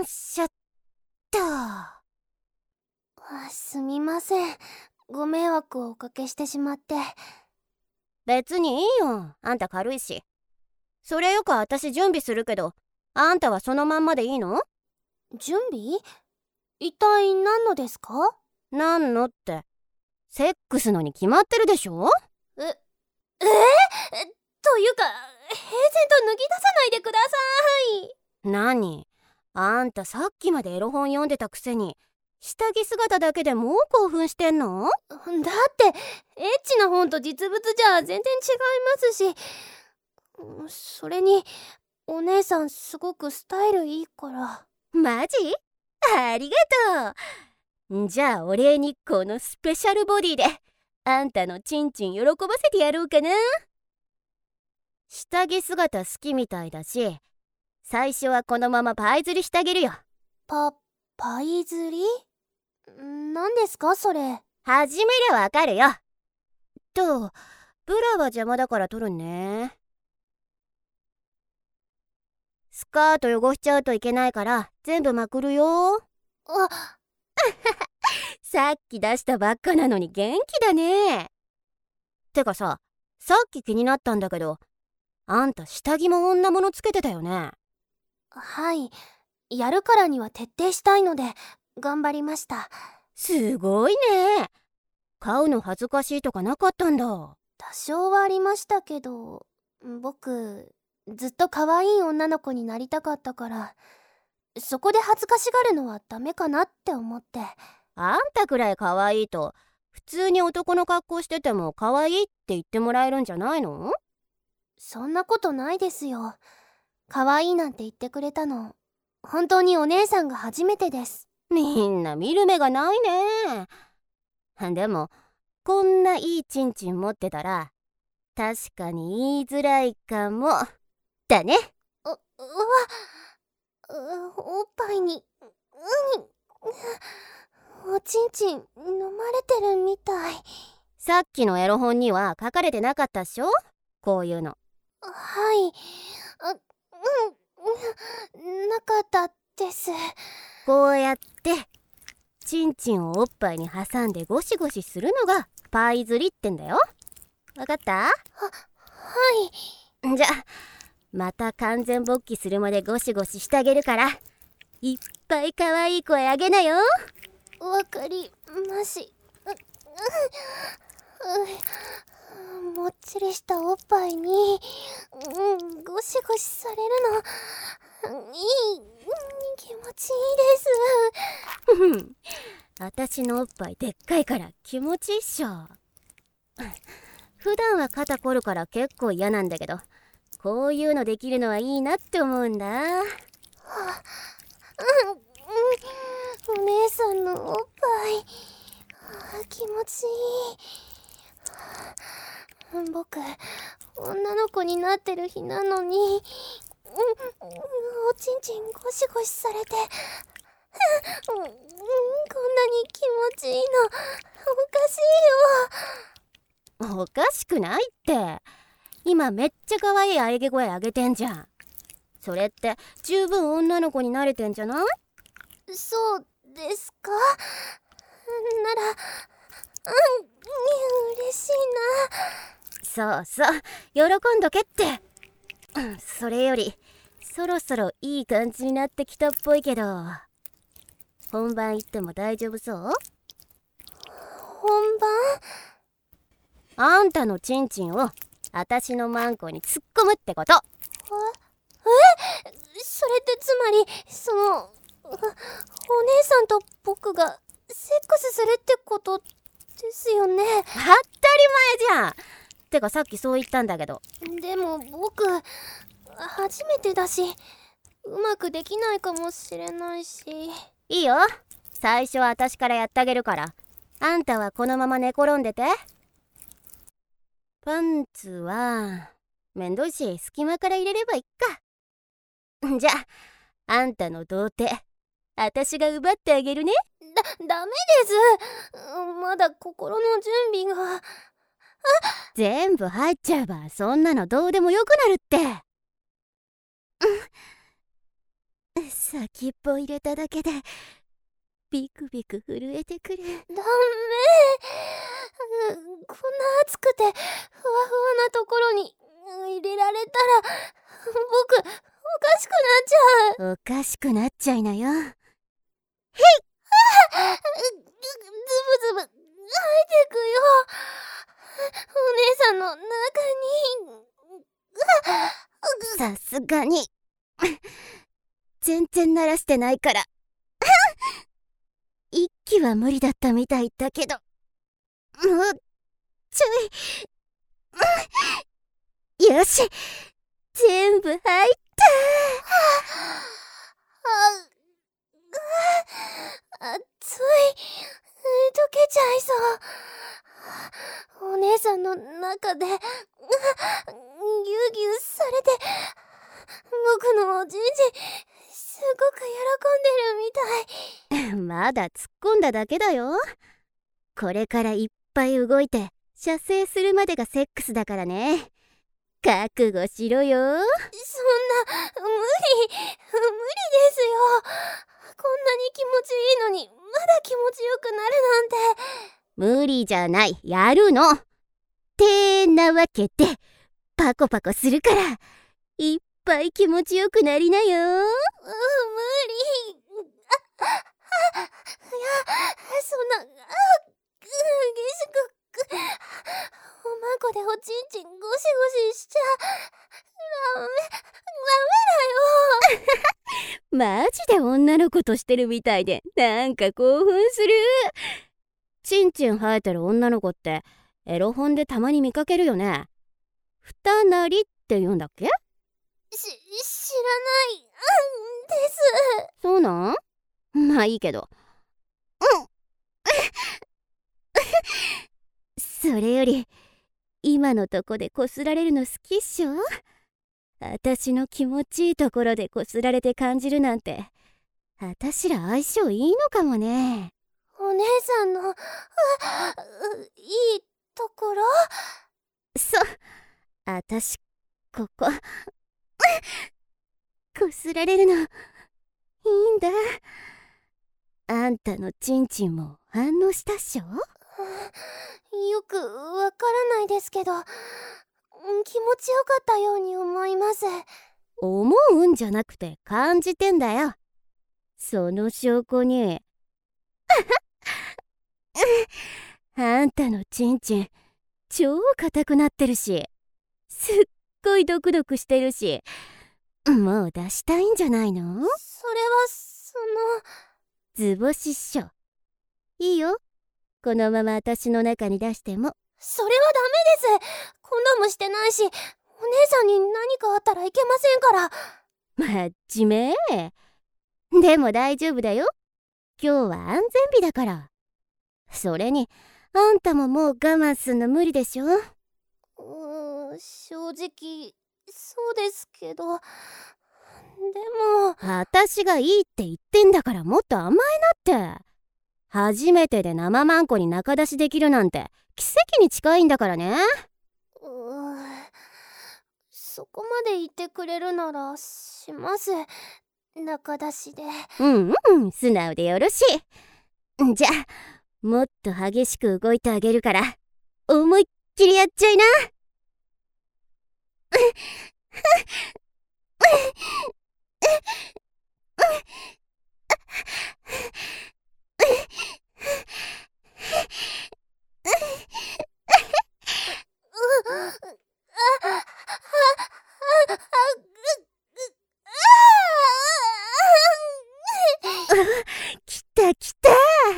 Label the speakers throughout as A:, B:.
A: しゃっと。
B: すみません。ご迷惑をおかけしてしまって。
A: 別にいいよ、あんた軽いし。それよく私準備するけど、あんたはそのまんまでいいの？
B: 準備？一体何のですか？
A: 何のって、セックスのに決まってるでしょ。
B: というか、平然と脱ぎ出さないでください。
A: 何？あんたさっきまでエロ本読んでたくせに、下着姿だけでもう興奮してんの？
B: だってエッチな本と実物じゃ全然違いますし、それにお姉さんすごくスタイルいいから。
A: マジ？ありがとう。じゃあお礼にこのスペシャルボディであんたのチンチン喜ばせてやろうかな。下着姿好きみたいだし、最初はこのままパイ釣りしてあげるよ。
B: パイ釣り？何ですかそれ？
A: 始めりゃわかるよ。と、ブラは邪魔だから取るね。スカート汚しちゃうといけないから全部まくるよ。さっき出したばっかなのに元気だね。てかさっき気になったんだけど、あんた下着も女物つけてたよね。
B: はい、やるからには徹底したいので頑張りました。
A: すごいね。買うの恥ずかしいとかなかったんだ。
B: 多少はありましたけど、僕ずっと可愛い女の子になりたかったから、そこで恥ずかしがるのはダメかなって思って。
A: あんたくらい可愛いと普通に男の格好してても可愛いって言ってもらえるんじゃないの？
B: そんなことないですよ。可愛いなんて言ってくれたの本当にお姉さんが初めてです。
A: みんな見る目がないね。でもこんないいチンチン持ってたら確かに言いづらいかもだね。
B: おっぱいにおちんちん飲まれてるみたい。
A: さっきのエロ本には書かれてなかったっしょ、こういうの。
B: はい、なかったです。
A: こうやってチンチンをおっぱいに挟んでゴシゴシするのがパイ釣りってんだよ。わかった？
B: はい。
A: じゃまた完全勃起するまでゴシゴシしてあげるから、いっぱい可愛い声あげなよ。
B: わかりまし。もっちりしたおっぱいに、ゴシゴシされるの気持ちいいです。
A: 私のおっぱいでっかいから気持ちいいっしょ。普段は肩凝るから結構嫌なんだけど、こういうのできるのはいいなって思うんだ。
B: お姉さんのおっぱい気持ちいい。僕女の子になってる日なのに、おちんちんゴシゴシされて、こんなに気持ちいいのおかしいよ。
A: おかしくないって。今めっちゃ可愛い喘ぎ声上げてんじゃん。それって十分女の子になれてんじゃない？
B: そうですか？なら嬉しい
A: な。そう喜んどけって。それよりそろそろいい感じになってきたっぽいけど、本番行っても大丈夫そう？
B: 本番？
A: あんたのチンチンを私のマンコに突っ込むってこと。
B: それってつまりお姉さんと僕がセックスするってことですよね？
A: 当たり前じゃん。てかさっきそう言ったんだけど。
B: でも僕初めてだし、うまくできないかもしれないし。
A: いいよ、最初は私からやってあげるから、あんたはこのまま寝転んでて。パンツはめんどいし隙間から入れればいっか。じゃあんたの童貞私が奪ってあげるね。
B: ダメです。まだ心の準備が。
A: 全部入っちゃえばそんなのどうでもよくなるって。 先っぽ入れただけでビクビク震えてくる。
B: ダメ。こんな熱くてふわふわなところに入れられたら僕おかしくなっちゃう。
A: おかしくなっちゃいなよ。
B: ズブズブ入ってくよ。お姉さんの中に。
A: さすがに全然慣らしてないから一気は無理だったみたいだけど、もうちょい。よし、全部入った。
B: 熱い。溶けちゃいそう。お姉さんの中でギュギュされて、僕のおじいじすごく喜んでるみたい。
A: まだ突っ込んだだけだよ。これからいっぱい動いて射精するまでがセックスだからね。覚悟しろよ。
B: そんな無理ですよ。こんなに気持ちいいのにまだ気持ちよくなるなんて。
A: 無理じゃない、やるのってなわけでパコパコするからいっぱい気持ちよくなりなよ。
B: 無理。いや、そんな、激しく、おまこでおちんちんゴシゴシしちゃ、ダメだよ。
A: マジで女の子としてるみたいでなんか興奮する。チンチン生えてる女の子ってエロ本でたまに見かけるよね。二なりって言うんだっけ？
B: 知らないです。
A: そうなん？まあいいけど。それより今のとこでこすられるの好きっしょ？私の気持ちいいところでこすられて感じるなんて私ら相性いいのかもね。
B: お姉さんのいいところ？
A: そう、私こここすられるのいいんだ。あんたのチンチンも反応したっしょ？
B: よくわからないですけど、気持ちよかったように思います。
A: 思うんじゃなくて感じてんだよ。その証拠にあんたのチンチン超硬くなってるし、すっごいドクドクしてるし、もう出したいんじゃないの？
B: それは
A: 図星っしょ。いいよ、このまま私の中に出しても。
B: それはダメです。コンドームしてないし、お姉さんに何かあったらいけませんから。
A: 真面目。でも大丈夫だよ。今日は安全日だから。それにあんたももう我慢すんの無理でしょ？
B: 正直そうですけど、でも
A: 私がいいって言ってんだからもっと甘えなって。初めてで生マンコに仲出しできるなんて奇跡に近いんだからね。
B: そこまで言ってくれるならします。仲出しで。
A: 素直でよろしい。じゃあもっと激しく動いてあげるから思いっきりやっちゃいな。来た来た。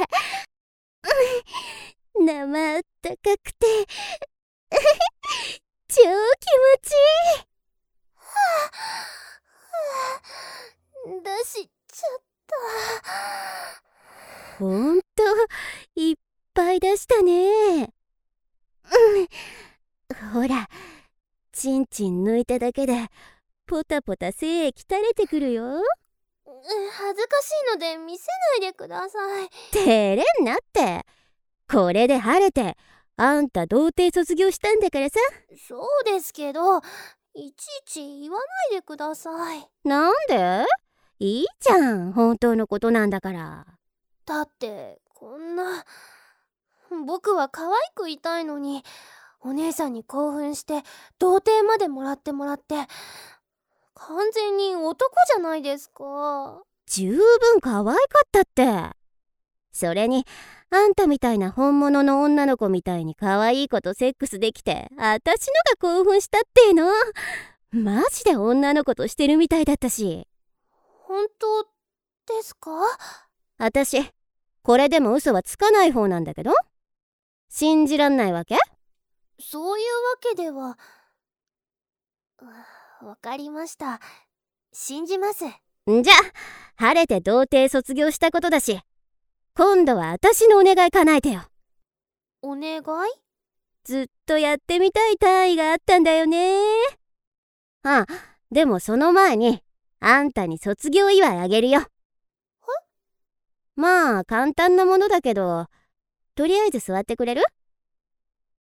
A: 生あったかくて超気持ちいい。
B: 出しちゃった。
A: ほんといっぱい出したね。ほら、チンチン抜いただけでポタポタ精液垂れてくるよ。
B: 恥ずかしいので見せないでください。
A: 照れんなって。これで晴れてあんた童貞卒業したんだからさ。
B: そうですけど、いちいち言わないでください。
A: なんで？ いいじゃん、本当のことなんだから。
B: だってこんな、僕は可愛くいたいのに、お姉さんに興奮して童貞までもらって完全に男じゃないですか。
A: 十分可愛かったって。それにあんたみたいな本物の女の子みたいに可愛い子とセックスできて、私のが興奮したっての。マジで女の子としてるみたいだったし。
B: 本当ですか？
A: 私これでも嘘はつかない方なんだけど。信じらんないわけ？
B: そういうわけでは。わかりました。信じます。
A: んじゃ晴れて童貞卒業したことだし、今度は私のお願い叶えてよ。
B: お願い？
A: ずっとやってみたい単位があったんだよね。でもその前にあんたに卒業祝いあげるよ。まあ簡単なものだけど、とりあえず座ってくれる？